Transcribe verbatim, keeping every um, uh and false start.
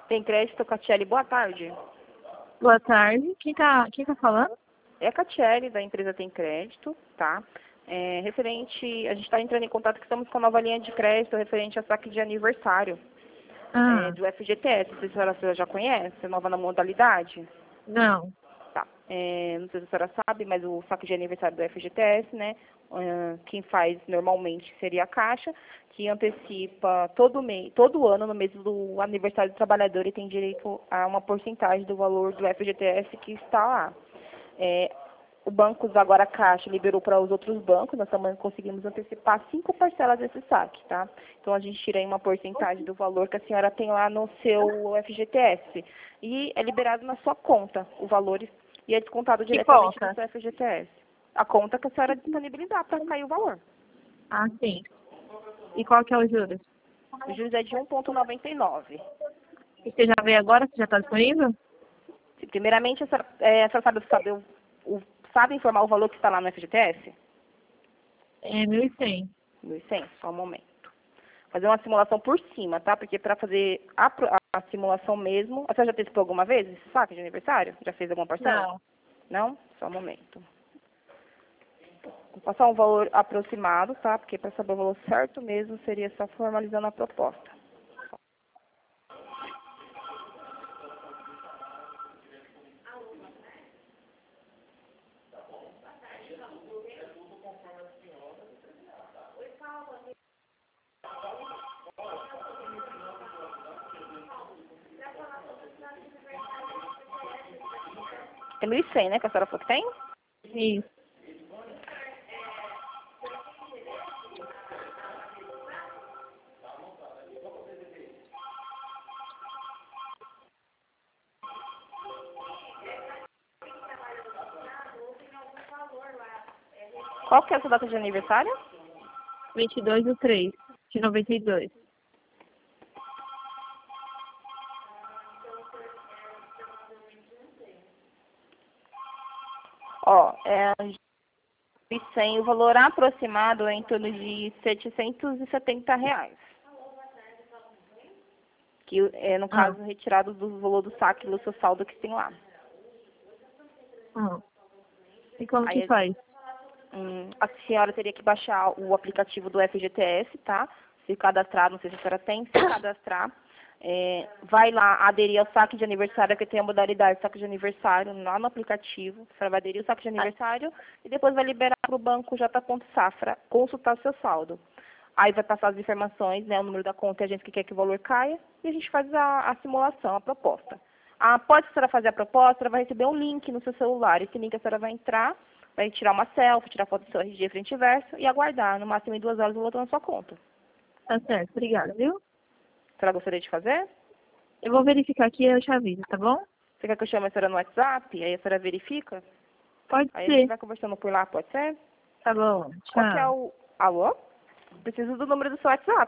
Tem crédito, Catiele, boa tarde. Boa tarde. Quem tá, quem tá falando? É a Catiele, da empresa Tem Crédito, tá? É, referente, a gente está entrando em contato que estamos com a nova linha de crédito referente a saque de aniversário Ah, é, do F G T S. Não sei se a senhora já conhece, a nova na modalidade. não. Tá. É, não sei se a senhora sabe, mas o saque de aniversário do F G T S, né? ah, quem faz normalmente seria a Caixa, que antecipa todo mês, todo ano, no mês do aniversário do trabalhador, e tem direito a uma porcentagem do valor do F G T S que está lá. É, o banco, agora a Caixa, liberou para os outros bancos, nós também conseguimos antecipar cinco parcelas desse saque, tá? Então, a gente tira aí uma porcentagem do valor que a senhora tem lá no seu F G T S. E é liberado na sua conta o valor e é descontado Que diretamente do conta? seu F G T S. A conta que a senhora disponibilizar para cair o valor. Ah, sim. E qual que é o juros? O juros é de um vírgula noventa e nove. E você já veio agora? Você já está disponível? Primeiramente, a senhora, é, a senhora sabe, sabe, o, o, sabe informar o valor que está lá no F G T S? É mil e cem. mil e cem, só um momento. Fazer uma simulação por cima, tá? Porque para fazer a, pro- a simulação mesmo... A senhora já testou alguma vez esse saque de aniversário? Já fez alguma parcela? Não. Não? Só um momento. Vou passar um valor aproximado, tá? Porque para saber o valor certo mesmo, seria só formalizando a proposta. É mil e cem, né? Que a senhora falou que tem? Isso. Qual que é a sua data de aniversário? vinte e dois do três de noventa e dois. Ó, é mil e cem, o valor aproximado é em torno de setecentos e setenta reais. Que é, no Ah, caso, retirado do valor do saque do seu saldo que tem lá. ah. E como que Aí, faz? hum, a senhora teria que baixar o aplicativo do F G T S, tá? Se cadastrar, não sei se a senhora tem, se cadastrar. É, vai lá aderir ao saque de aniversário, que tem a modalidade saque de aniversário lá no aplicativo. A senhora vai aderir ao saque de aniversário e depois vai liberar para o banco J. Safra consultar o seu saldo. Aí vai passar as informações, né, o número da conta e a gente que quer que o valor caia, e a gente faz a, a simulação, a proposta. Após a senhora fazer a proposta, a senhora vai receber um link no seu celular. Esse link a senhora vai entrar, vai tirar uma selfie, tirar foto do seu R G frente e verso e aguardar, no máximo em duas horas, o valor na sua conta. Tá certo, obrigada, viu? A senhora gostaria de fazer? Eu vou verificar aqui e eu te aviso, tá bom? Você quer que eu chame a senhora no WhatsApp? Aí a senhora verifica? Pode Aí a gente ser. vai conversando por lá, pode ser? Tá bom, Qual que é tchau. o... Alô? Preciso do número do seu WhatsApp.